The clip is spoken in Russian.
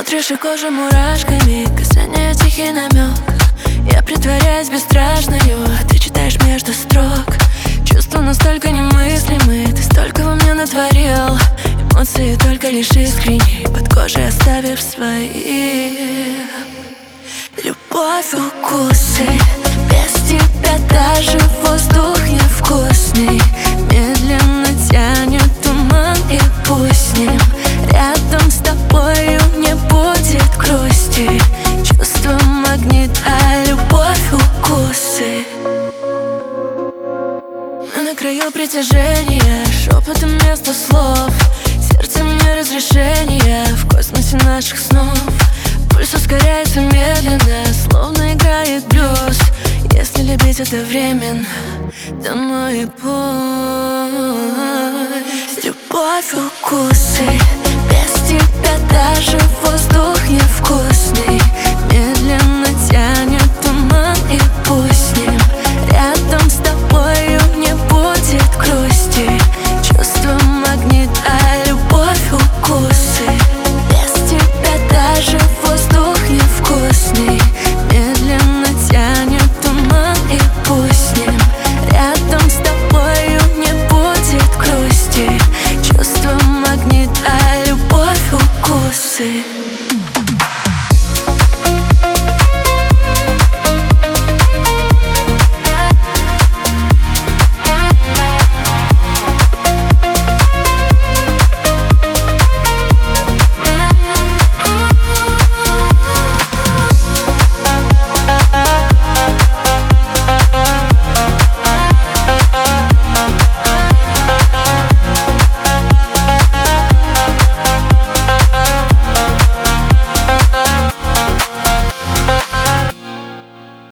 Смотришь и кожа мурашками, касание тихий намек. Я притворяюсь бесстрашною, а ты читаешь между строк. Чувства настолько немыслимы, ты столько во мне натворил. Эмоции только лишь искренние, под кожей оставив свои. Любовь, укусы, без тебя даже воздух невкусный. Медленно тянет туман, и пусть с ним рядом с тобою не будет грусти. Чувство магнит, а любовь укусы. Мы на краю притяжения, шепотом вместо слов. Сердце мне разрешение в космосе наших снов. Пульс ускоряется медленно, словно играет блюз. Если любить это временно, домой и пусть. Любовь, укусы, без тебя даже воздух невкусный. Медленно тянет туман, и пусть с ним рядом с тобою не будет грусти. Чувство магнит, а любовь укусы. Без тебя даже воздух невкусный. Медленно тянет туман, и пусть с ним рядом с тобою не будет грусти. Чувство магнит, а любовь укусы.